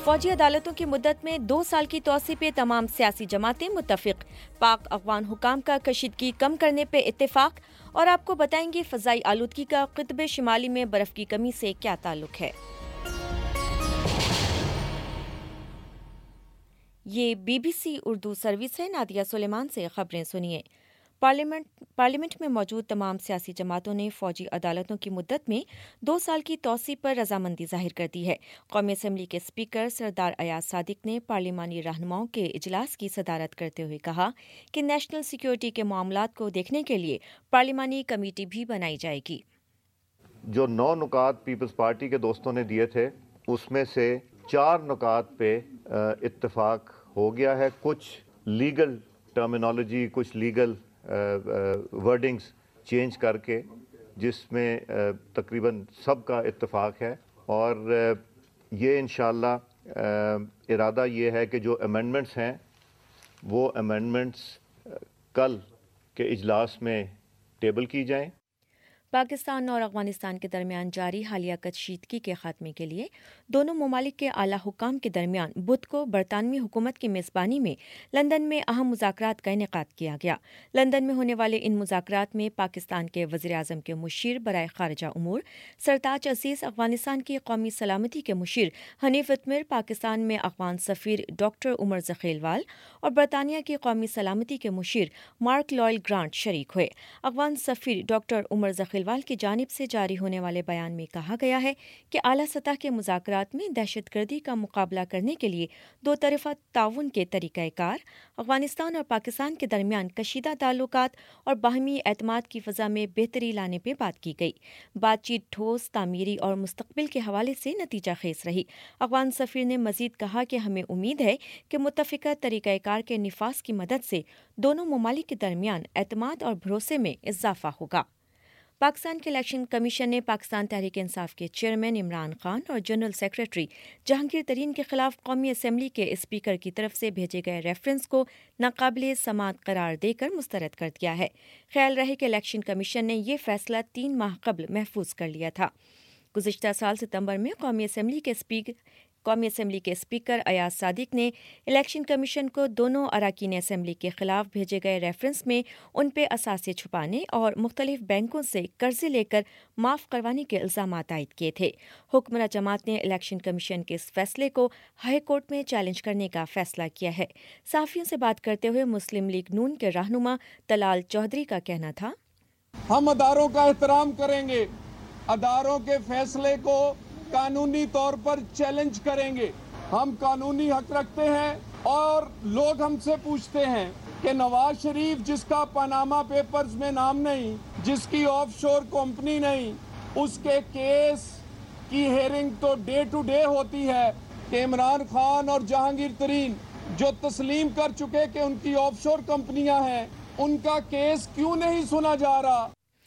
فوجی عدالتوں کی مدت میں 2 سال کی توسیع پہ تمام سیاسی جماعتیں متفق، پاک افغان حکام کا کشیدگی کم کرنے پہ اتفاق، اور آپ کو بتائیں گے فضائی آلودگی کا قطب شمالی میں برف کی کمی سے کیا تعلق ہے۔ یہ BBC اردو سروس ہے۔ نادیہ سلیمان سے خبریں سنیے۔ پارلیمنٹ میں موجود تمام سیاسی جماعتوں نے فوجی عدالتوں کی مدت میں 2 سال کی توسیع پر رضامندی ظاہر کر دی ہے۔ قومی اسمبلی کے اسپیکر سردار ایاز صادق نے پارلیمانی رہنماؤں کے اجلاس کی صدارت کرتے ہوئے کہا کہ نیشنل سیکیورٹی کے معاملات کو دیکھنے کے لیے پارلیمانی کمیٹی بھی بنائی جائے گی۔ جو 9 نکات پیپلز پارٹی کے دوستوں نے دیے تھے اس میں سے 4 نکات پہ اتفاق ہو گیا ہے۔ کچھ لیگل ٹرمینالوجی، کچھ لیگل ورڈنگز چینج کر کے، جس میں تقریباً سب کا اتفاق ہے، اور یہ انشاءاللہ ارادہ یہ ہے کہ جو امینڈمنٹس ہیں وہ امینڈمنٹس کل کے اجلاس میں ٹیبل کی جائیں۔ پاکستان اور افغانستان کے درمیان جاری حالیہ کشیدگی کے خاتمے کے لیے دونوں ممالک کے اعلیٰ حکام کے درمیان بدھ کو برطانوی حکومت کی میزبانی میں لندن میں اہم مذاکرات کا انعقاد کیا گیا۔ لندن میں ہونے والے ان مذاکرات میں پاکستان کے وزیر اعظم کے مشیر برائے خارجہ امور سرتاج عزیز، افغانستان کی قومی سلامتی کے مشیر حنیف اتمر، پاکستان میں افغان سفیر ڈاکٹر عمر ذخیلوال اور برطانیہ کی قومی سلامتی کے مشیر مارک لوئل گرانٹ شریک ہوئے۔ افغان سفیر ڈاکٹر عمر ذخیلوال کی جانب سے جاری ہونے والے بیان میں کہا گیا ہے کہ اعلیٰ سطح کے مذاکرات میں دہشت گردی کا مقابلہ کرنے کے لیے 2 طرفہ تعاون کے طریقہ کار، افغانستان اور پاکستان کے درمیان کشیدہ تعلقات اور باہمی اعتماد کی فضا میں بہتری لانے پہ بات کی گئی۔ بات چیت ٹھوس، تعمیری اور مستقبل کے حوالے سے نتیجہ خیز رہی۔ افغان سفیر نے مزید کہا کہ ہمیں امید ہے کہ متفقہ طریقہ کار کے نفاذ کی مدد سے دونوں ممالک کے درمیان اعتماد اور بھروسے میں اضافہ ہوگا۔ پاکستان کے الیکشن کمیشن نے پاکستان تحریک انصاف کے چیئرمین عمران خان اور جنرل سیکریٹری جہانگیر ترین کے خلاف قومی اسمبلی کے اسپیکر کی طرف سے بھیجے گئے ریفرنس کو ناقابل سماعت قرار دے کر مسترد کر دیا ہے۔ خیال رہے کہ الیکشن کمیشن نے یہ فیصلہ 3 ماہ قبل محفوظ کر لیا تھا۔ گزشتہ سال ستمبر میں قومی اسمبلی کے اسپیکر ایاز صادق نے الیکشن کمیشن کو دونوں اراکین اسمبلی کے خلاف بھیجے گئے ریفرنس میں ان پہ اثاثے چھپانے اور مختلف بینکوں سے قرضے لے کر معاف کروانے کے الزامات عائد کیے تھے۔ حکمراں جماعت نے الیکشن کمیشن کے اس فیصلے کو ہائی کورٹ میں چیلنج کرنے کا فیصلہ کیا ہے۔ صحافیوں سے بات کرتے ہوئے مسلم لیگ نون کے رہنما طلال چودھری کا کہنا تھا، ہم اداروں کا احترام کریں گے، اداروں کے فیصلے کو قانونی طور پر چیلنج کریں گے۔ ہم قانونی حق رکھتے ہیں، اور لوگ ہم سے پوچھتے ہیں کہ نواز شریف جس کا پاناما پیپرز میں نام نہیں، جس کی آف شور کمپنی نہیں، اس کے کیس کی ہیئرنگ تو ڈے ٹو ڈے ہوتی ہے کہ عمران خان اور جہانگیر ترین جو تسلیم کر چکے کہ ان کی آف شور کمپنیاں ہیں، ان کا کیس کیوں نہیں سنا جا رہا؟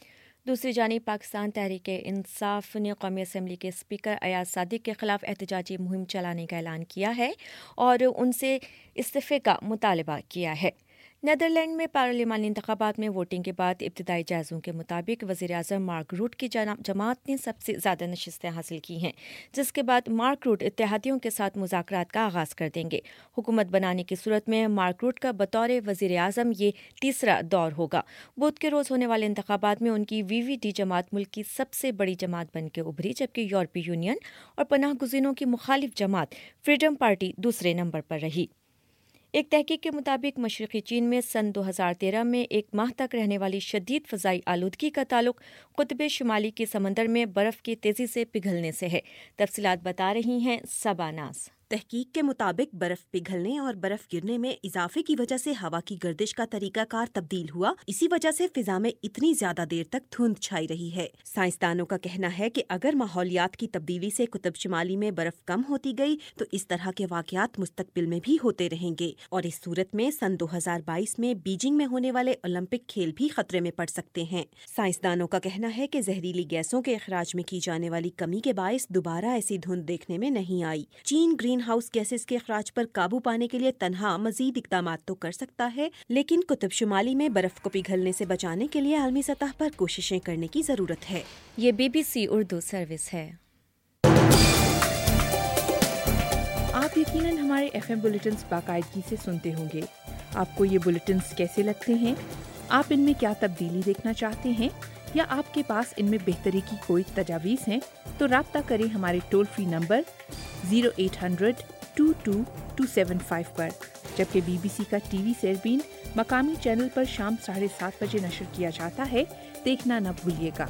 دوسری جانب پاکستان تحریک انصاف نے قومی اسمبلی کے اسپیکر ایاز صادق کے خلاف احتجاجی مہم چلانے کا اعلان کیا ہے اور ان سے استعفے کا مطالبہ کیا ہے۔ نیدرلینڈ میں پارلیمانی انتخابات میں ووٹنگ کے بعد ابتدائی جائزوں کے مطابق وزیر اعظم مارک روٹ کی جماعت نے سب سے زیادہ نشستیں حاصل کی ہیں، جس کے بعد مارک روٹ اتحادیوں کے ساتھ مذاکرات کا آغاز کر دیں گے۔ حکومت بنانے کی صورت میں مارک روٹ کا بطور وزیر اعظم یہ تیسرا دور ہوگا۔ بدھ کے روز ہونے والے انتخابات میں ان کی VVD جماعت ملک کی سب سے بڑی جماعت بن کے ابھری، جبکہ یورپی یونین اور پناہ گزینوں کی مخالف جماعت فریڈم پارٹی دوسرے نمبر پر رہی۔ ایک تحقیق کے مطابق مشرقی چین میں سن 2013 میں 1 ماہ تک رہنے والی شدید فضائی آلودگی کا تعلق قطب شمالی کے سمندر میں برف کے تیزی سے پگھلنے سے ہے۔ تفصیلات بتا رہی ہیں صبا ناز۔ تحقیق کے مطابق برف پگھلنے اور برف گرنے میں اضافے کی وجہ سے ہوا کی گردش کا طریقہ کار تبدیل ہوا، اسی وجہ سے فضا میں اتنی زیادہ دیر تک دھند چھائی رہی ہے۔ سائنسدانوں کا کہنا ہے کہ اگر ماحولیات کی تبدیلی سے قطب شمالی میں برف کم ہوتی گئی تو اس طرح کے واقعات مستقبل میں بھی ہوتے رہیں گے، اور اس صورت میں سن 2022 میں بیجنگ میں ہونے والے اولمپک کھیل بھی خطرے میں پڑ سکتے ہیں۔ سائنسدانوں کا کہنا ہے کہ زہریلی گیسوں کے اخراج میں کی جانے والی کمی کے باعث دوبارہ ایسی دھند دیکھنے میں نہیں آئی۔ چین گرین ہاؤس گیسز کے اخراج پر قابو پانے کے لیے تنہا مزید اقدامات تو کر سکتا ہے، لیکن قطب شمالی میں برف کو پگھلنے سے بچانے کے لیے عالمی سطح پر کوششیں کرنے کی ضرورت ہے۔ یہ BBC اردو سروس ہے۔ آپ आप यकीनन हमारे FM बुलेटिन्स बाकायदगी से सुनते होंगे। आपको ये बुलेटिन्स कैसे लगते हैं? आप इनमें क्या तब्दीली देखना चाहते हैं या आपके पास इनमें बेहतरी की कोई तजावीज़ हैं तो राब्ता करें हमारे टोल फ्री नंबर 0800-22-275 पर। जबकि BBC का टीवी सरबीन मकामी चैनल पर शाम 7:30 बजे नशर किया जाता है, देखना न भूलिएगा।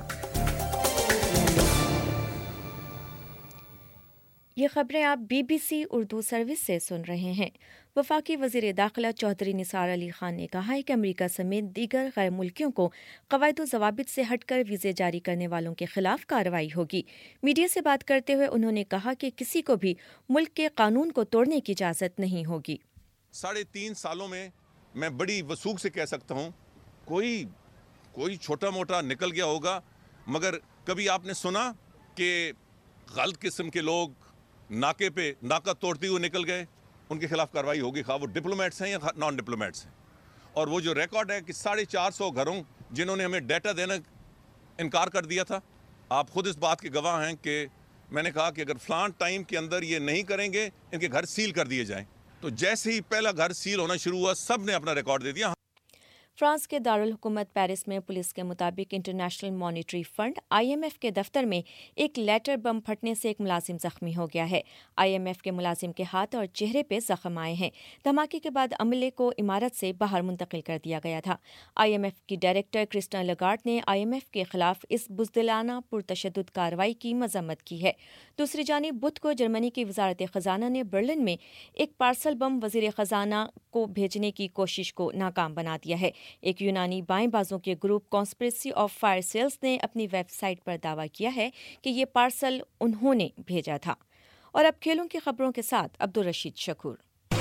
ये खबरें आप BBC उर्दू सर्विस से सुन रहे हैं। वफाकी वज़ीर दाखिला चौधरी निसार अली खान ने कहा है कि अमेरिका समेत दीगर गैर मुल्कियों को क़वायद व ज़वाबित से हटकर वीज़े जारी करने वालों के खिलाफ कार्रवाई होगी। मीडिया से बात करते हुए उन्होंने कहा कि किसी को भी मुल्क के कानून को तोड़ने की इजाज़त नहीं होगी। 3.5 सालों में मैं बड़ी वसूख से कह सकता हूँ कोई छोटा मोटा निकल गया होगा, मगर कभी आपने सुना कि गलत किस्म के लोग नाके पे नाका तोड़ते हुए निकल गए? उनके खिलाफ कार्रवाई होगी, खा वो डिप्लोमेट्स हैं या नॉन डिप्लोमेट्स हैं। और वो जो रिकॉर्ड है कि 450 घरों जिन्होंने हमें डाटा देना इनकार कर दिया था, आप खुद इस बात के गवाह हैं कि मैंने कहा कि अगर फलान टाइम के अंदर ये नहीं करेंगे इनके घर सील कर दिए जाएं। तो जैसे ही पहला घर सील होना शुरू हुआ, सब ने अपना रिकॉर्ड दे दिया। फ्रांस के दारुल हुकूमत पेरिस में पुलिस के मुताबिक इंटरनेशनल मॉनेटरी फंड IMF के दफ्तर में एक लेटर बम फटने से एक मुलाजिम जख्मी हो गया है। IMF के मुलाजिम के हाथ और चेहरे पे जख्म आए हैं। धमाके के बाद अमले को इमारत से बाहर मुंतकिल कर दिया गया था। IMF की डायरेक्टर क्रिस्टिन लगार्ड ने IMF के खिलाफ इस बुज़दिलाना पुरतशद्दुद कार्रवाई की मजम्मत की है। दूसरी जानिब बुध को जर्मनी की वजारत खजाना ने बर्लिन में एक पार्सल बम वजीर खजाना को भेजने की कोशिश को नाकाम बना दिया है। एक यूनानी बाएं बाजों के group conspiracy of fire cells ने अपनी वेबसाइट पर दावा किया है कि ये पार्सल उन्होंने भेजा था। और अब खेलों की खबरों के साथ अब्दुल रशीद शकूर।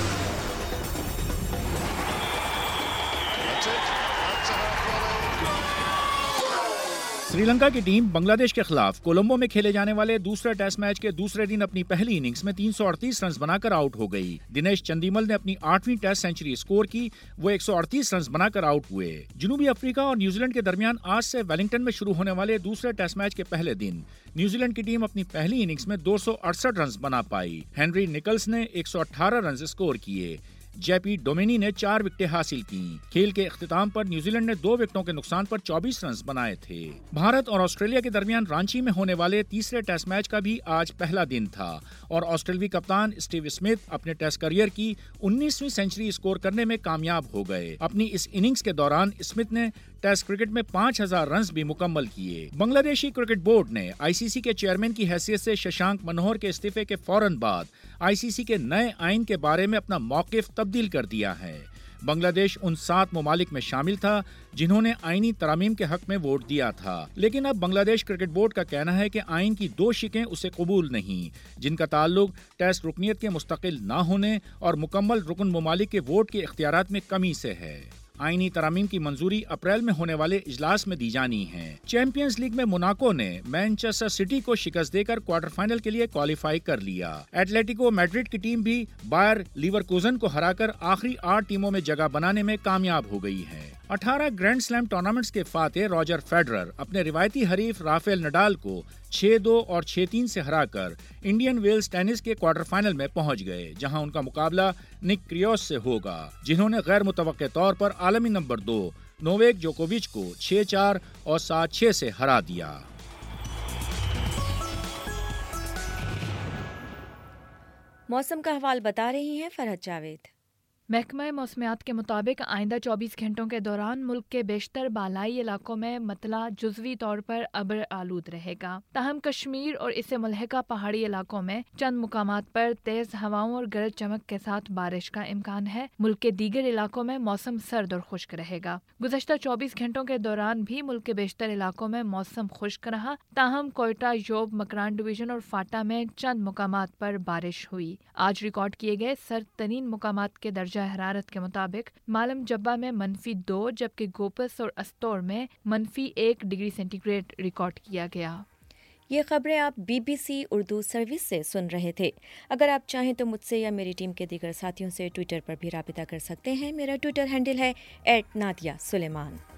श्रीलंका की टीम बांग्लादेश के खिलाफ कोलंबो में खेले जाने वाले दूसरे टेस्ट मैच के दूसरे दिन अपनी पहली इनिंग्स में 338 रन बनाकर आउट हो गई। दिनेश चंदीमल ने अपनी 8वीं टेस्ट सेंचुरी स्कोर की, वो 138 रन बनाकर आउट हुए। जनूबी अफ्रीका और न्यूजीलैंड के दरमियान आज से वेलिंगटन में शुरू होने वाले दूसरे टेस्ट मैच के पहले दिन न्यूजीलैंड की टीम अपनी पहली इनिंग्स में 268 रन बना पाई। हेनरी निकल्स ने 118 रन स्कोर किए। जेपी डोमेनी ने 4 विकेटें हासिल की। खेल के इख्तिताम पर न्यूजीलैंड ने 2 विकेटों के नुकसान पर 24 रन बनाए थे। भारत और ऑस्ट्रेलिया के दरमियान रांची में होने वाले तीसरे टेस्ट मैच का भी आज पहला दिन था और ऑस्ट्रेलियाई कप्तान स्टीव स्मिथ अपने टेस्ट करियर की 19वीं सेंचुरी स्कोर करने में कामयाब हो गए। अपनी इस इनिंग्स के दौरान स्मिथ ने टेस्ट क्रिकेट में 5000 रन भी मुकम्मल किए। बांग्लादेशी क्रिकेट बोर्ड ने ICC के चेयरमैन की हैसियत से शशांक मनोहर के इस्तीफे के फौरन बाद ICC के नए आइन के बारे में अपना मौकिफ तब्दील कर दिया है। बांग्लादेश उन 7 ममालिक में शामिल था जिन्होंने आईनी तरामीम के हक में वोट दिया था, लेकिन अब बांग्लादेश क्रिकेट बोर्ड का कहना है कि आइन की 2 शिकें उसे कबूल नहीं, जिनका ताल्लुक टेस्ट रुकनियत के मुस्तकिल न होने और मुकम्मल रुकन ममालिक के वोट के इख्तियारात में कमी से है। आईनी तरामीम की मंजूरी अप्रैल में होने वाले इजलास में दी जानी है। चैंपियंस लीग में मोनाको ने मैनचेस्टर सिटी को शिकस्त देकर क्वार्टर फाइनल के लिए क्वालिफाई कर लिया। एटलेटिको मैड्रिड की टीम भी बायर लीवरकुजन को हराकर आखिरी 8 टीमों में जगह बनाने में कामयाब हो गई है। 18 ग्रैंड स्लैम टूर्नामेंट्स के फातेह रॉजर फेडरर अपने रिवायती हरीफ राफेल नडाल को 6-2 और 6-3 से हराकर इंडियन वेल्स टेनिस के क्वार्टर फाइनल में पहुंच गए, जहां उनका मुकाबला निक क्रियोस से होगा, जिन्होंने गैर मुतवक्के तौर पर आलमी नंबर 2 नोवेक जोकोविच को 6-4 और 7-6 से हरा दिया। मौसम का हवाल बता रही हैं फरहत जावेद। महकमा मौसमियात के मुताबिक आइंदा 24 घंटों के दौरान मुल्क के बेशतर बालाई इलाकों में मतला जुज़वी तौर पर अब्र आलूद रहेगा। ताहम कश्मीर और इससे मुल्हिका पहाड़ी इलाकों में चंद मुकामात पर तेज हवाओं और गरज चमक के साथ बारिश का इम्कान है। मुल्क के दीगर इलाकों में मौसम सर्द और खुश्क रहेगा। गुज़श्ता 24 घंटों के दौरान भी मुल्क के बेशतर इलाकों में मौसम खुश्क रहा। ताहम कोयटा, योब, मकरान डिवीजन और फाटा में चंद मुकामात पर बारिश हुई। आज रिकॉर्ड किए गए सर्द तरीन मुकामात के दर्जा हरारत के मुताबिक मालम जब्बा में -2 जबकि गोपस और अस्तौर में -1 डिग्री सेंटीग्रेड रिकॉर्ड किया गया। ये खबरें आप BBC उर्दू सर्विस से सुन रहे थे। अगर आप चाहें तो मुझसे या मेरी टीम के दीगर साथियों से ट्विटर पर भी राबिता कर सकते हैं। मेरा ट्विटर हैंडल है @नादिया सुलेमान।